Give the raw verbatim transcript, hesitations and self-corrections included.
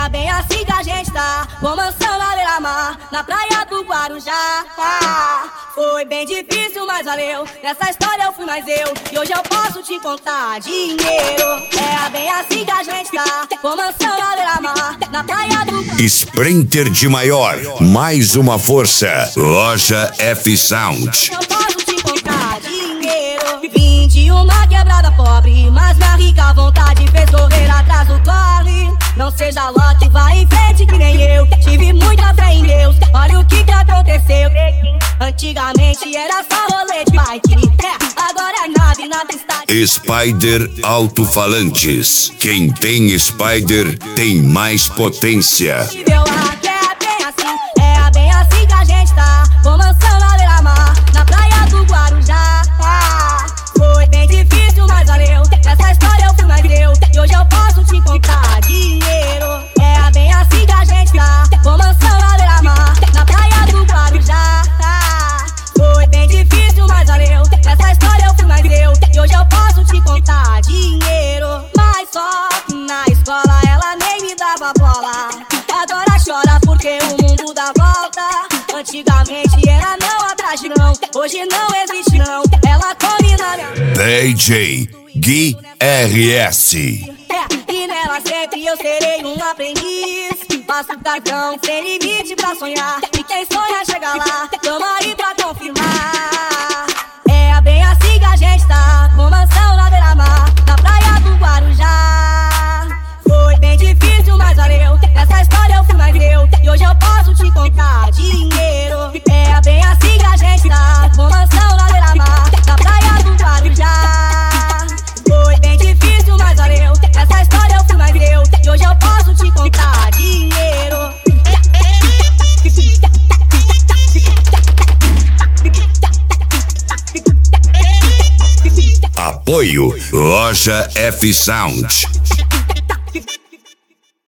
bem assim que a gente tá, com mansão na beira-mar, na praia do Guarujá. Ah, foi bem difícil, mas valeu. Nessa história eu fui mais eu, e hoje eu posso te contar dinheiro. É bem assim que a gente tá, com mansão na beira-mar, na praia do Guarujá. Sprinter de Maior, mais uma força. Loja F Sound. Eu posso te contar dinheiro. Vim de uma quebrada pobre, mas minha rica vontade fez correr atrás do corre. Não seja lote, vai em frente que nem eu. Tive muita fé em Deus, olha o que que aconteceu. Antigamente era só rolê de bike, é, agora é nave na tempestade. Spider Alto-Falantes. Quem tem Spider tem mais potência. Meu hack é bem assim, é bem assim que a gente tá, com mansão na beira-mar, na praia do Guarujá. Ah, foi bem difícil, mas valeu. Nessa história eu fui mais eu, e hoje eu posso te contar dinheiro. É bem assim que a gente tá, com mansão na beira-mar, na praia do Guarujá. Ah, foi bem difícil, mas valeu. Nessa história eu fui mais eu, e hoje eu posso te contar dinheiro. Mas só que na escola ela nem me dava bola, agora chora porque o mundo dá volta. Antigamente era não atrás de não, hoje não existe não. Ela come na minha D J Gui R S. é, e nela sempre eu serei um aprendiz. Passo cartão sem limite pra sonhar, e quem sonha chega lá, tamo aí pra confirmar. É bem assim que a gente tá, com mansão na beira-mar, na praia do Guarujá. Foi bem difícil, mas valeu. Nessa história eu fui mais eu, e hoje eu posso te contar dinheiro. É bem assim que a gente tá, com mansão na beira-mar, na praia do Guarujá. Foi bem difícil, mas valeu. Nessa história eu fui mais eu, e hoje eu posso te contar dinheiro. Apoio Loja F Sound.